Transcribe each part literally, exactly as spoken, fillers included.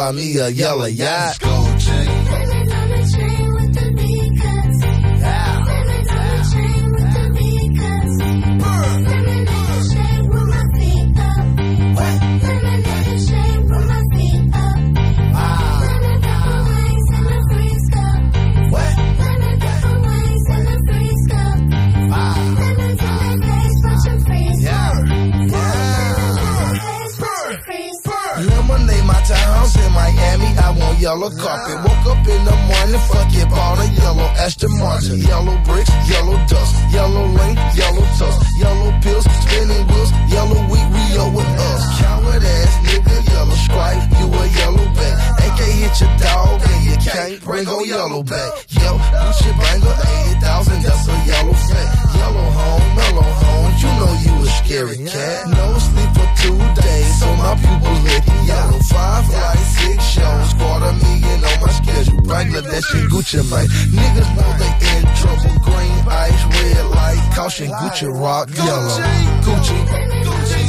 buy me a yellow yacht. Yellow carpet, woke up in the morning, fuck it, bought a yellow Aston Martin. Yellow bricks, yellow dust, yellow lane, yellow tusk, yellow pills, spinning wheels, yellow wheat, Rio with us. Coward ass nigga, yellow stripe, you a yellow back. A K hit your dog and you can't bring on yellow back. Yo, Gucci banger, eighty thousand, that's a yellow fat. Yellow home, mellow home, you know you a scary cat. No sleep for two days, so my pupils lit yellow. Five flights, six shows, quarter million on my schedule. Bangladesh and Gucci, man. Niggas know they in trouble. Green ice, red light, caution, Gucci rock, yellow. Gucci, Gucci.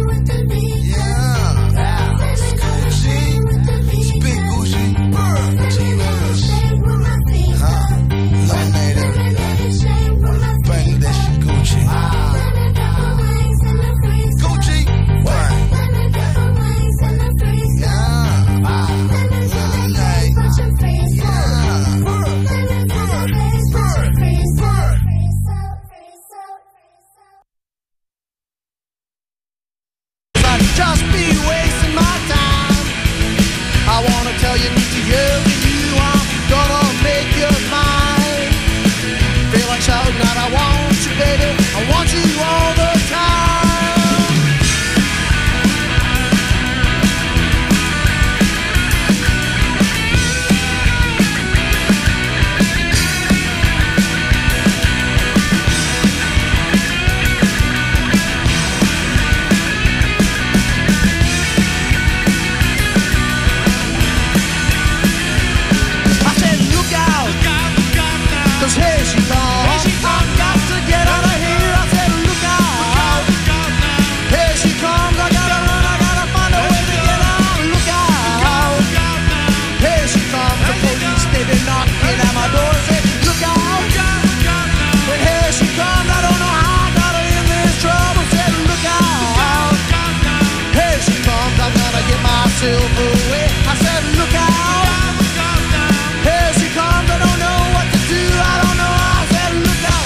Yeah. Gucci. Big Gucci. G-Willis. Huh? Laminated. Bangladesh and Gucci. Gucci. Right. Just be wasting my time. I wanna tell you, need to hear you. I'm gonna make you mine. Feel like shouting out, I want you, baby. I want you all the time. Cause here she comes, here she comes, got to get out of here. I said look out, here she comes, I gotta run, I gotta find a way to get out. Look out, here she comes, the police, they been knocking at my door. I said look out, but here she comes, I don't know how I got her in this trouble. I said look out, here she comes, I gotta get myself away. I said look out, here she comes, I don't know what to do. I don't know, I said look out.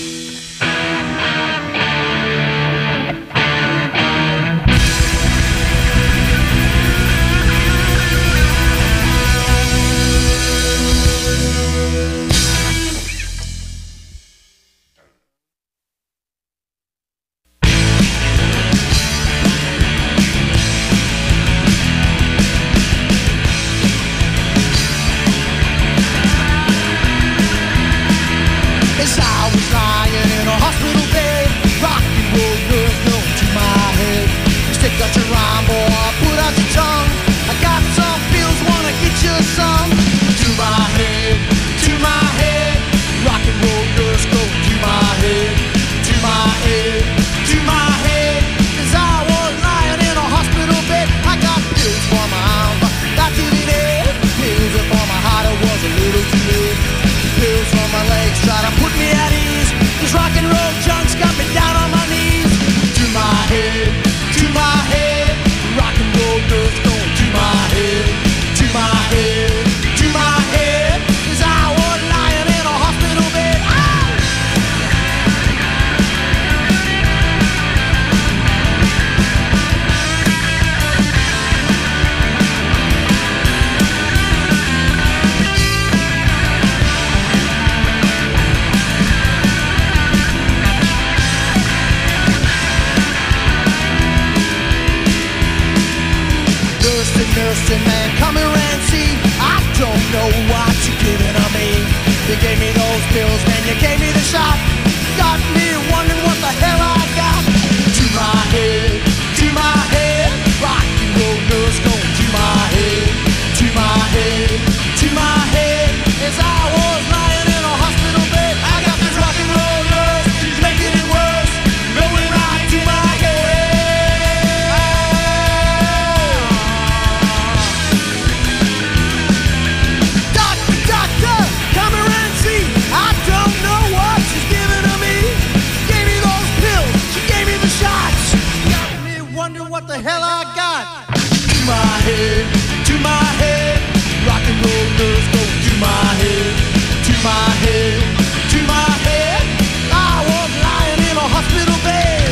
As I was lying in a hospital bed, rock and roll girls going to my head. Stick out your rhyme, boy, put out your tongue. I got some pills, wanna get you some. To my head, to my head, rock and roll girls go to my head, to my head, to my head. As I was lying in a hospital bed, I got pills for my arm, got to the head. Pills for my heart, it was a little too late. Pills for my legs, try to put me at ease. This rock and roll junk's got me down on my knees. To my head, to my head, rock and roll girls going to my head, to my head, to my head. As I was lying in a hospital bed. Ow! Nursing man, come here and see. I don't know what you're giving to me. You gave me those pills, then you gave me the shot. Got me wondering what the hell I got. To my head, to my head, rock and roll nurse going to my head, to my head, to my head. As I was lying in a hospital bed, I got this rock and roll nurse, she's making it worse, going right to my head. the hell I got. To my head, to my head, rock and roll nerves go to my head, to my head, to my head. I was lying in a hospital bed.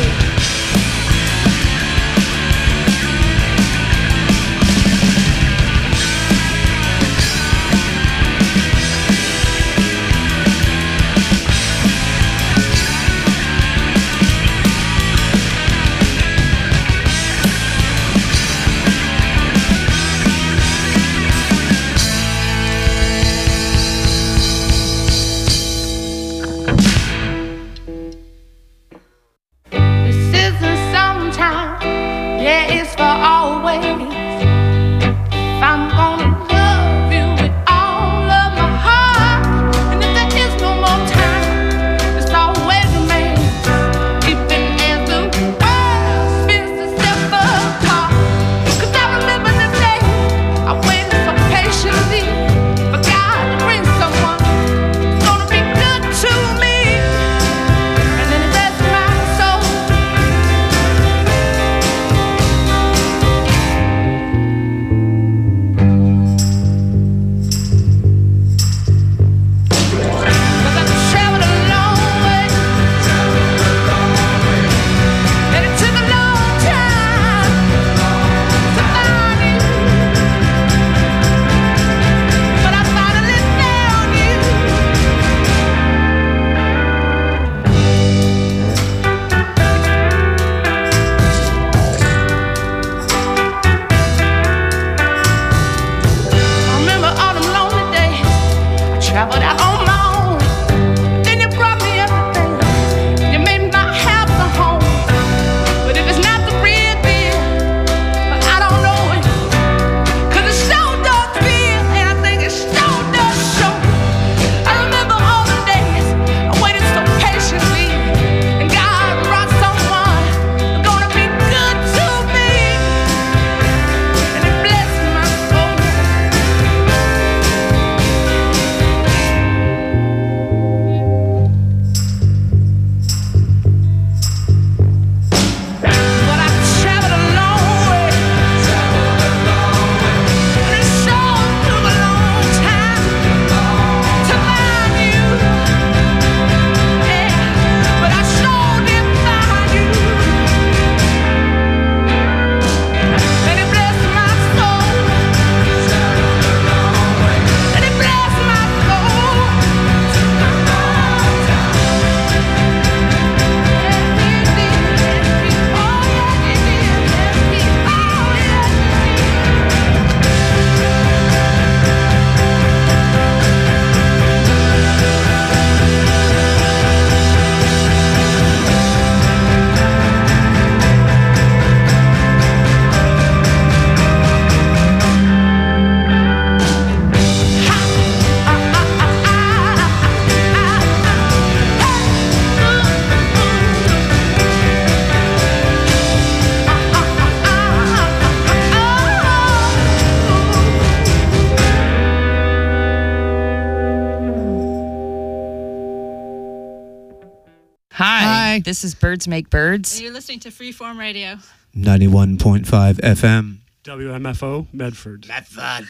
Hi, this is Birds Make Birds. And you're listening to Freeform Radio. ninety-one point five F M. W M F O, Medford. Medford.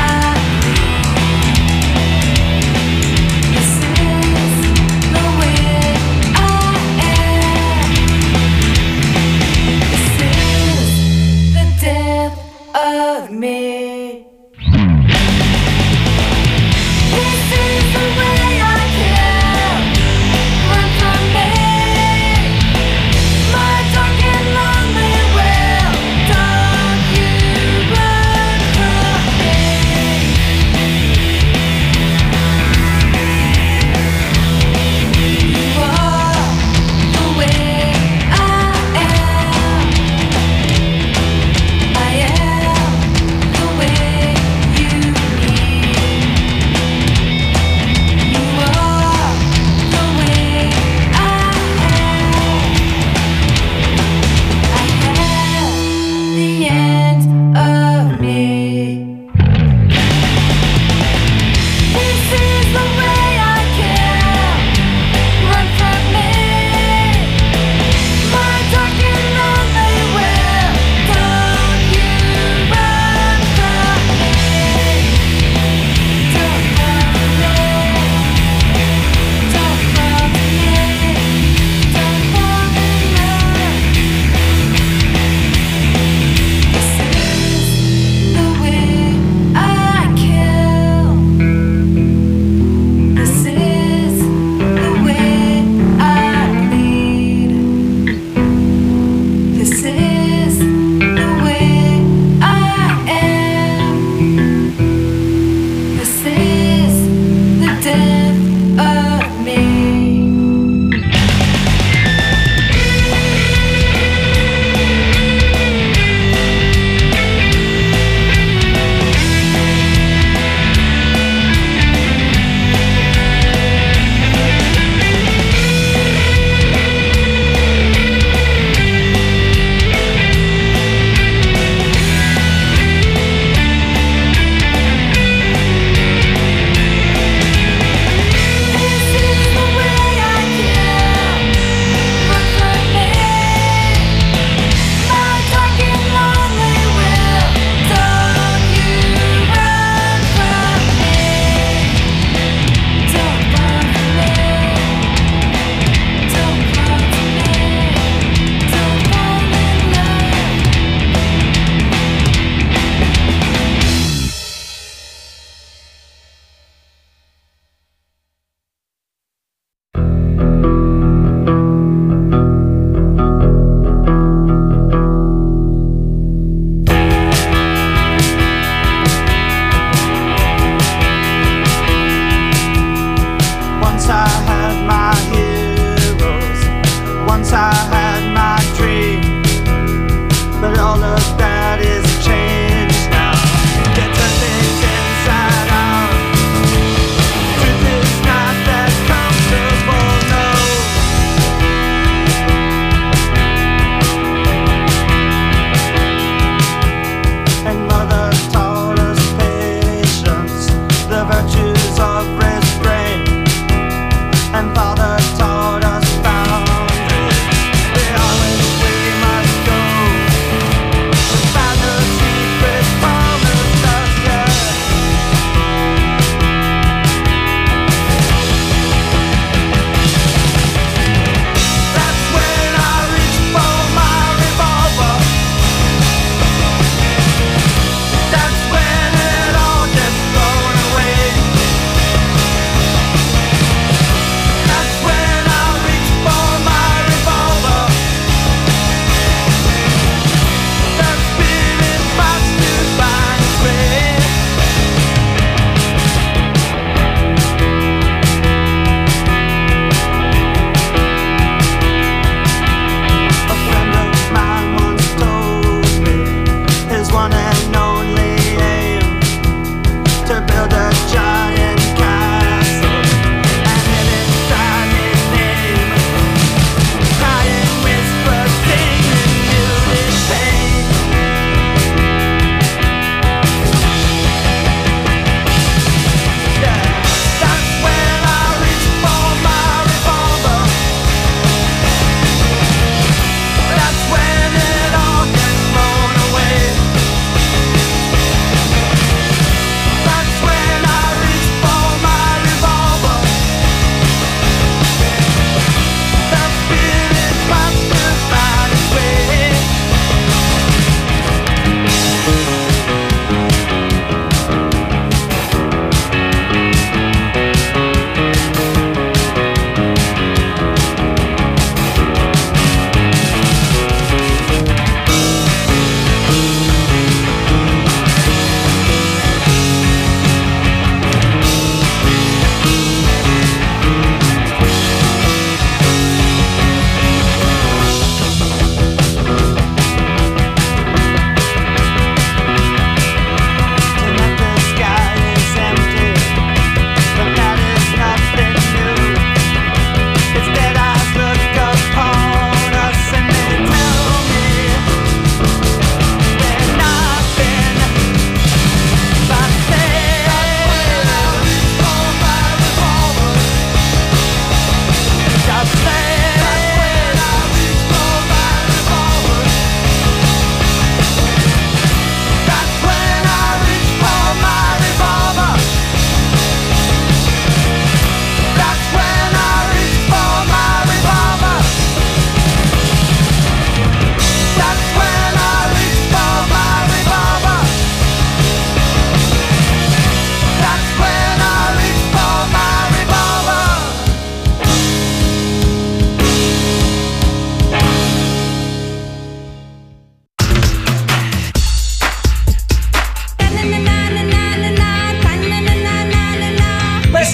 The way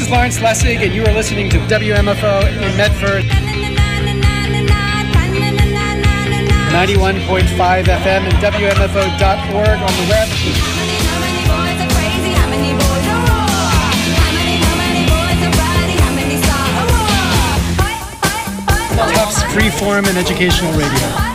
is Lawrence Lessig, and you are listening to W M F O in Medford. ninety-one point five F M and W M F O dot org on the web. Tufts Freeform and Educational Radio.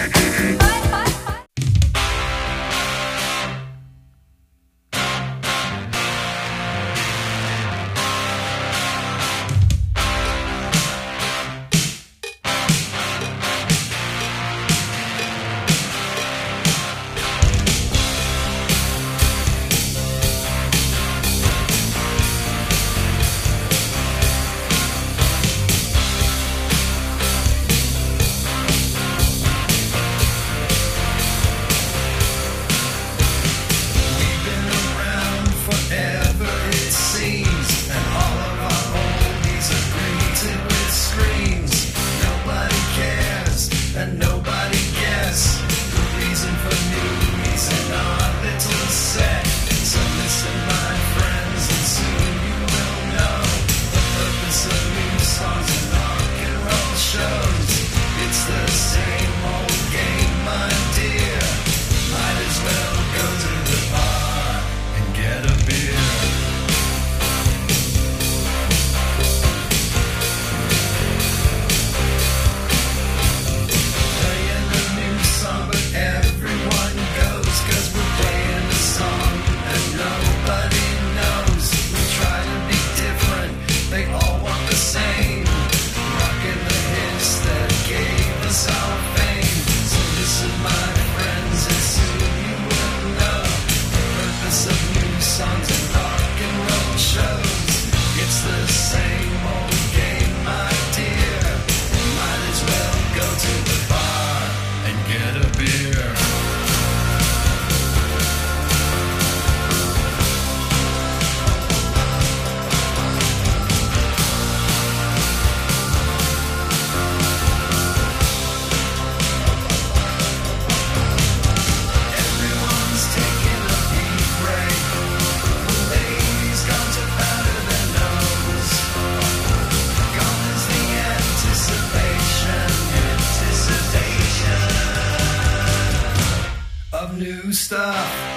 New stuff.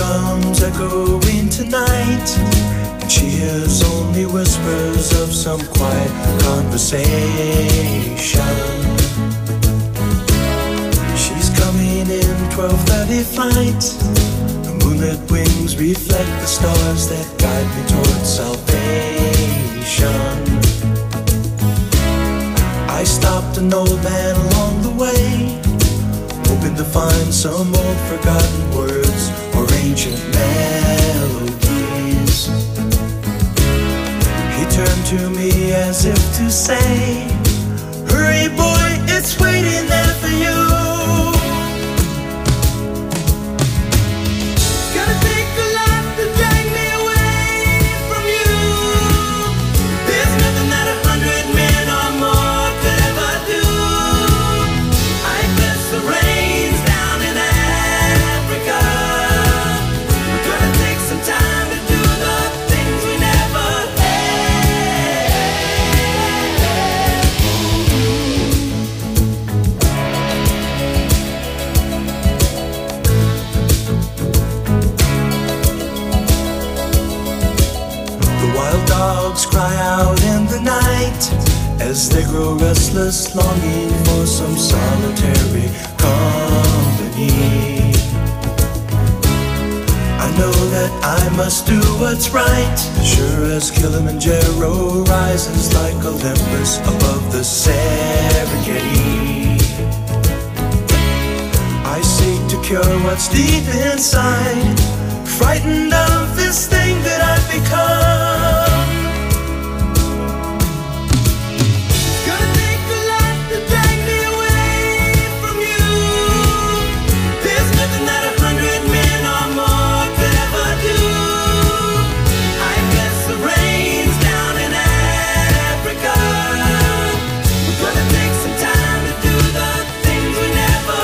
comes echoing tonight, and she hears only whispers of some quiet conversation. She's coming in twelve thirty flight. The moonlit wings reflect the stars that guide me towards salvation. I stopped an old man along the way, hoping to find some old forgotten words or ancient melodies. He turned to me as if to say, hurry boy, it's waiting there for you. Gonna take a lot to drag me away from you. There's nothing that a hundred men or more could ever do. I bless the rains down in Africa. We're gonna take some time to do the things we never The wild dogs cry out in the night as they grow restless, longing for some solitary company. I know that I must do what's right, sure as Kilimanjaro rises like Olympus above the Serengeti. I seek to cure what's deep inside, frightened of this thing that I've become. Gonna take a lot to drag me away from you. There's nothing that a hundred men or more could ever do. I bless the rains down in Africa. We're gonna take some time to do the things we never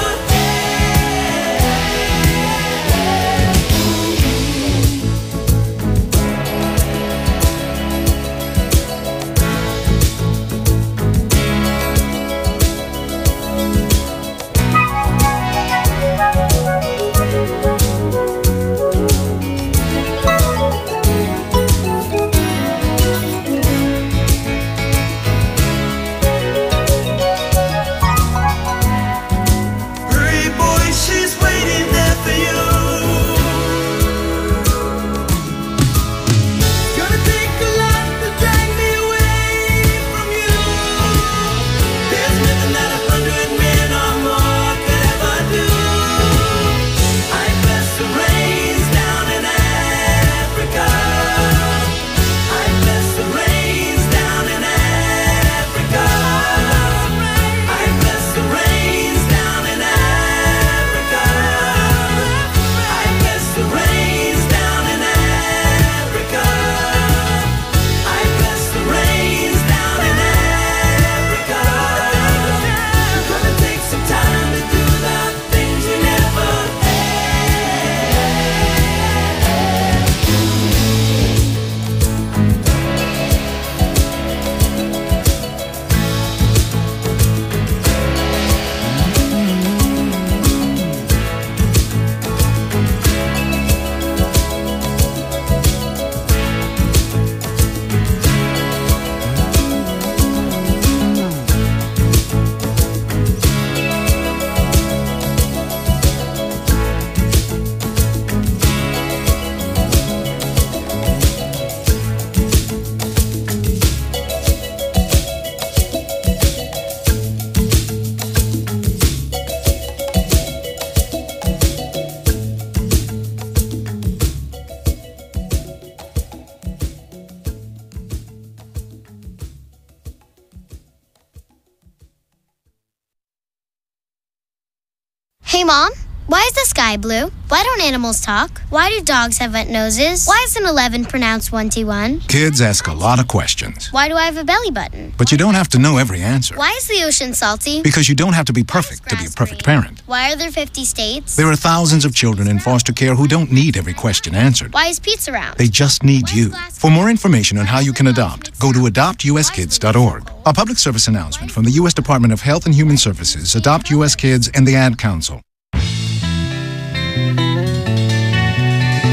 Hurry boy, she's waiting there for you. Gonna take a lot to drag me away from you. There's nothing that a hundred men or more could ever do. I bless the rains down in Africa. I bless the rains down in Africa. I bless the rains down in Africa. I bless the rains down in Africa. I bless the rains down in Africa. We're gonna take some time to do the things we never Hey, Mom, why is the sky blue? Why don't animals talk? Why do dogs have wet noses? Why is an eleven pronounced twenty-one? Kids ask a lot of questions, Why do I have a belly button? but you don't have to know every answer. Why is the ocean salty? Because you don't have to be perfect to be a perfect parent. Why are there fifty states? There are thousands of children in foster care who don't need every question answered. Why is pizza round? They just need you. For more information on how you can adopt, go to adopt u s kids dot org. A public service announcement from the U S Department of Health and Human Services, Adopt U S Kids, and the Ad Council.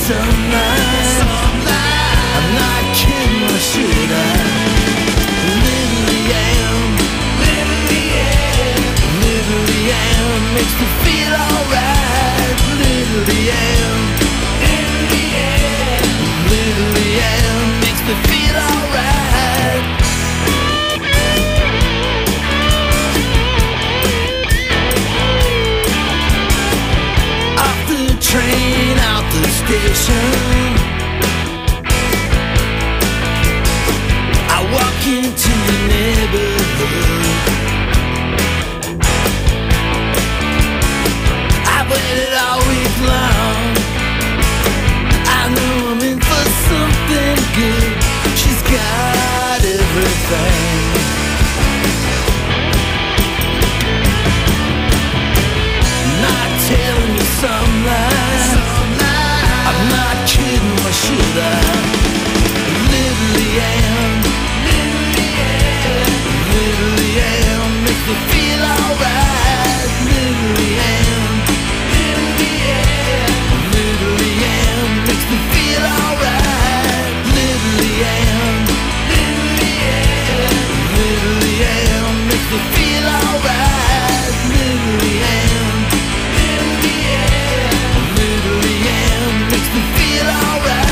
sunlight. I'm not kidding, or should I? Literally am, literally am, literally am, makes me feel alright. Literally am, literally am, literally am, makes me feel alright. Off the train, out the station, I walk into the neighborhood. I've waited all week long. I know I'm in for something good. She's got everything. Not telling you some lies. I'm not kidding, or should I? Literally am, literally am, literally am, makes me feel alright. Literally am, literally am, literally am, makes me feel alright. Literally am, literally am, literally am, makes me feel alright. Literally am, literally am, literally am, makes me feel alright.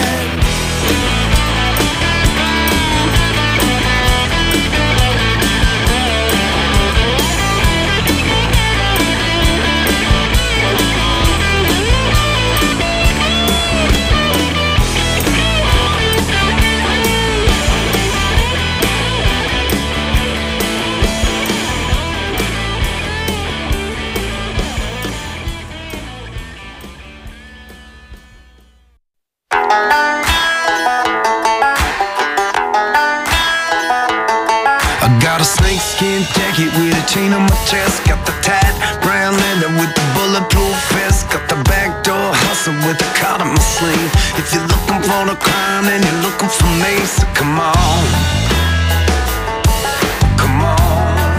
I got a snakeskin jacket with a chain on my chest. Got the tight brown leather with the bulletproof vest. Got the backdoor hustle with a card on my sleeve. If you're looking for the crime, then you're looking for me. So come on, come on.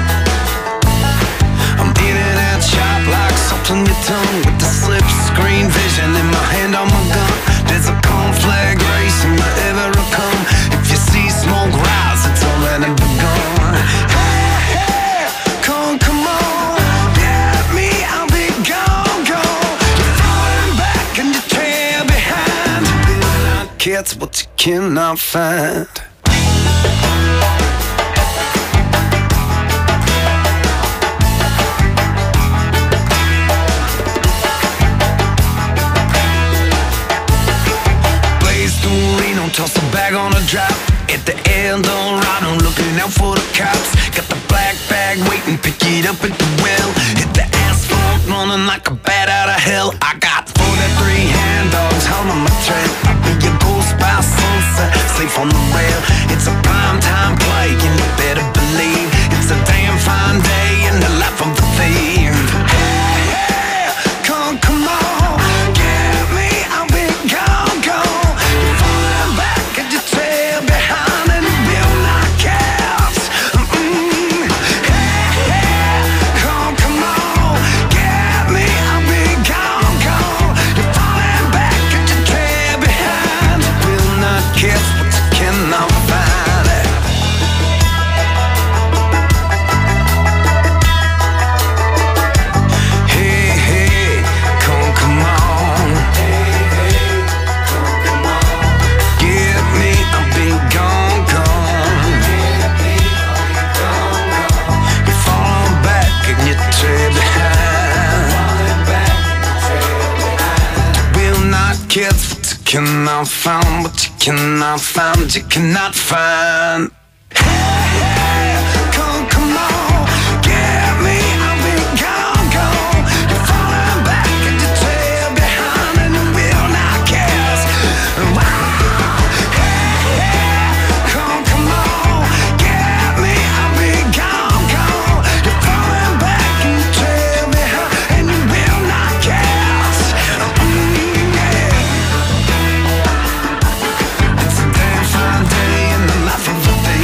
I'm in and out sharp like salt on your tongue, with the slip screen vision in my hand on my gun. There's a conflag race in my ever come. If you see smoke rise, it's already begun. Hey, hey, come, come on, get me, I'll be gone, gone. You're falling back and you trail behind. Catch what you cannot find. Toss a bag on a drop at the Eldorado, looking out for the cops. Got the black bag waiting, pick it up at the well. Hit the asphalt running like a bat out of hell. I got forty-three hand dogs on my trail. I'll be your ghost by sunset, safe on the rail. It's a prime time play, and you better believe it's a damn fine day in the life of the thief. Hey, hey, come, come on, get me, I'll be gone, gone. Cannot find what you cannot find, you cannot find. Hey, hey, come, come on, get me, I'll be gone, gone. You're falling back and you trail behind, and you will not guess. Wow. Hey, hey, come, come on, get me, I'll be gone, gone. You're falling back and you trail behind, and you will not guess. Mm, yeah. It's a damn fine day in the life of a thief.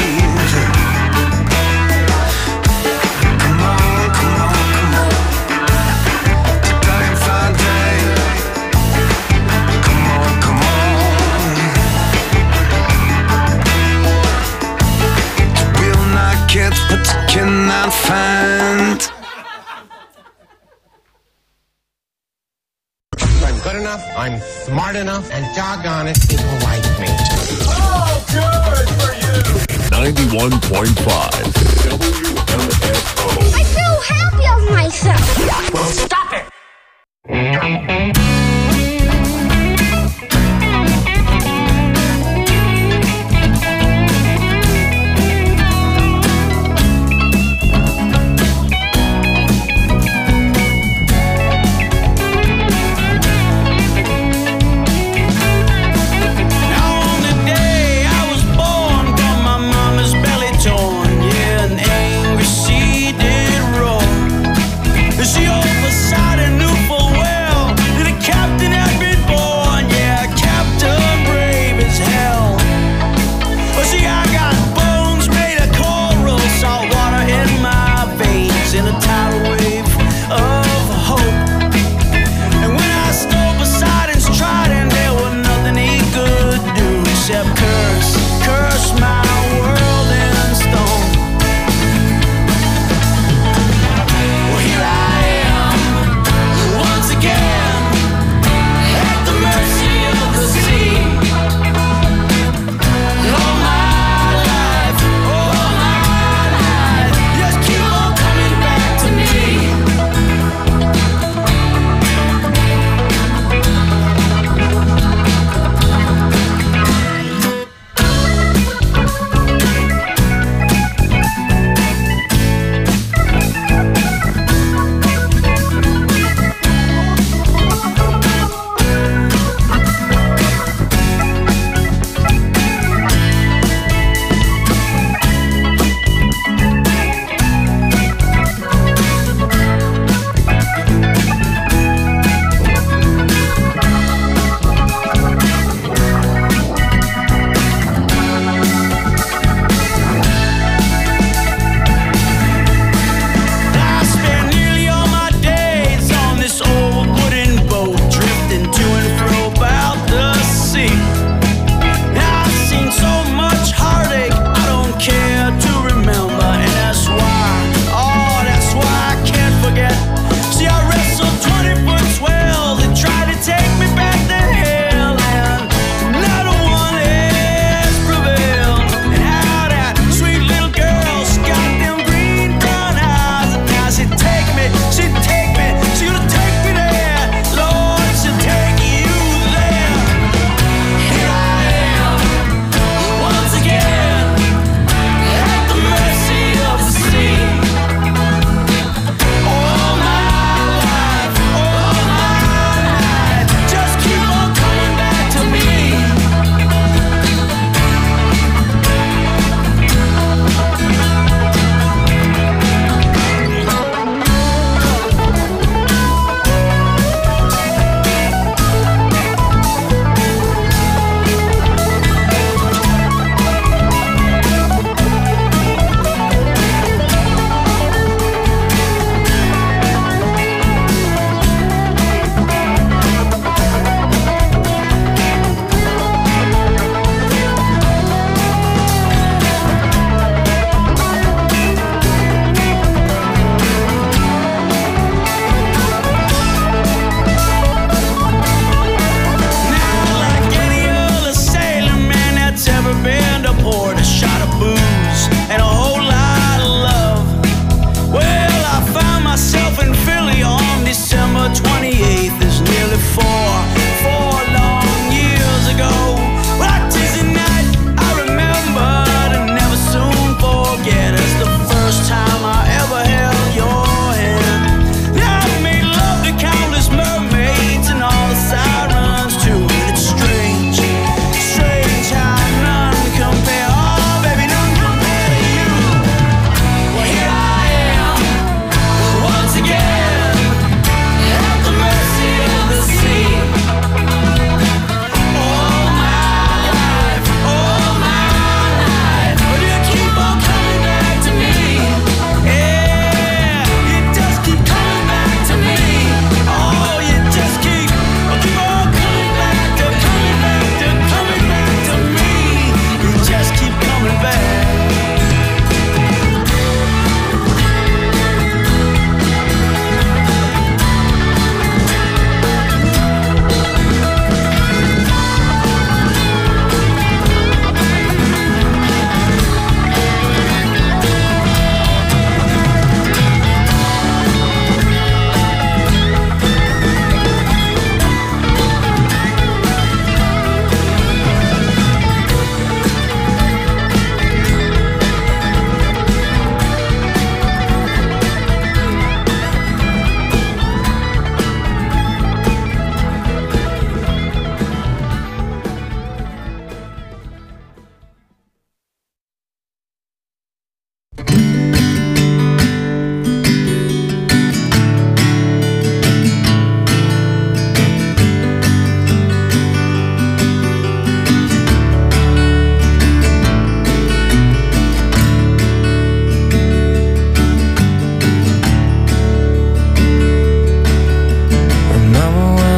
good enough, I'm smart enough, and doggone it, people like me. Oh, good for you! ninety-one point five W M F O. I feel happy of myself. Well, stop it! She oversight and knew full well that it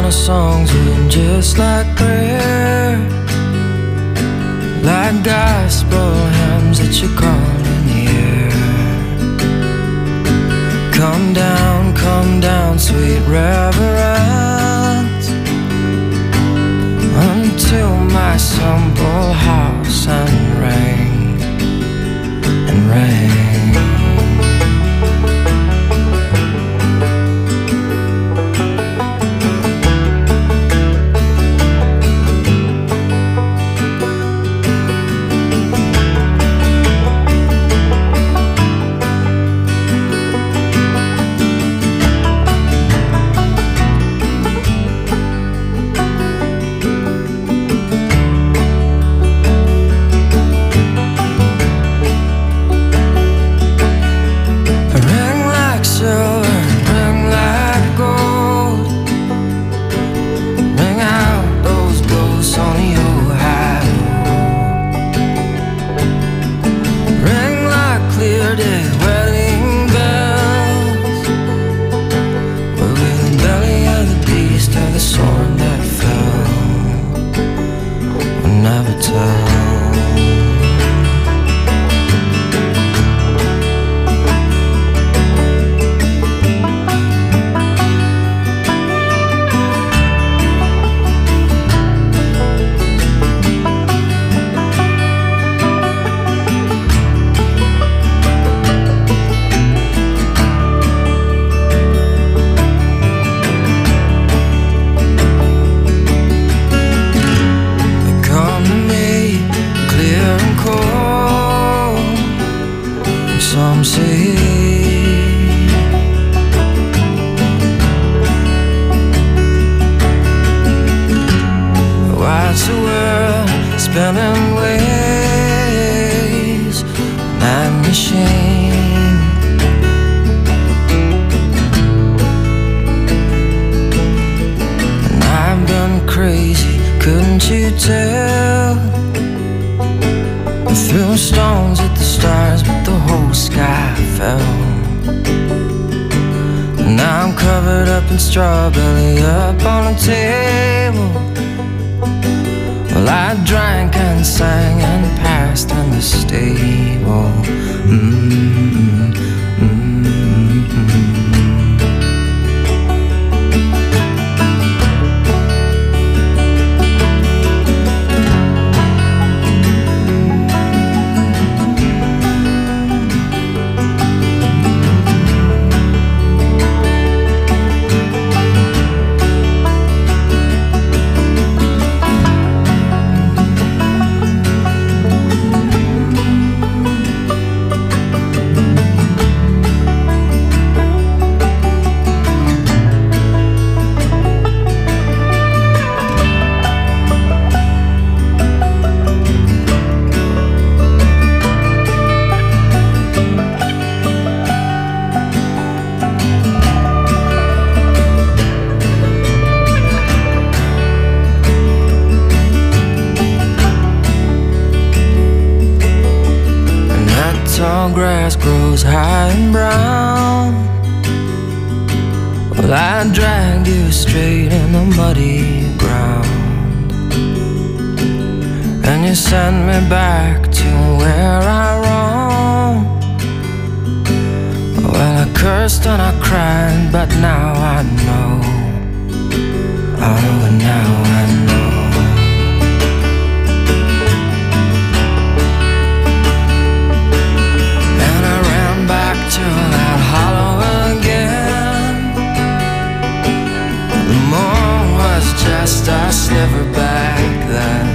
our songs were just like prayer, like gospel hymns that you call in the air. Come down, come down, sweet reverence, until my simple house and ring and ring. Strawberry up on a table. Well, I drank and sang and passed in the stable. Mm-hmm. Mm-hmm. Grass grows high and brown. Well, I dragged you straight in the muddy ground, and you sent me back to where I roamed. Well, I cursed and I cried, but now I know. Oh, now I know. To that hollow again. The moon was just a sliver back then,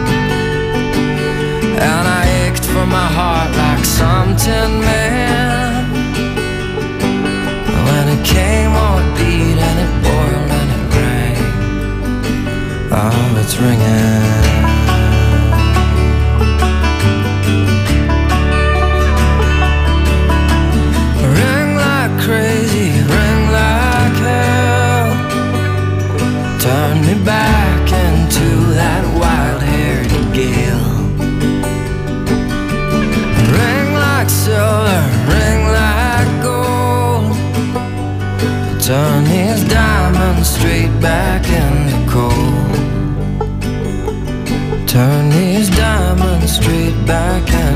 and I ached for my heart like some tin man. When it came, oh, it beat and it boiled and it rang. Oh, it's ringing. Crazy, ring like hell. Turn me back into that wild-haired gale. Ring like silver, ring like gold. Turn these diamonds straight back in back at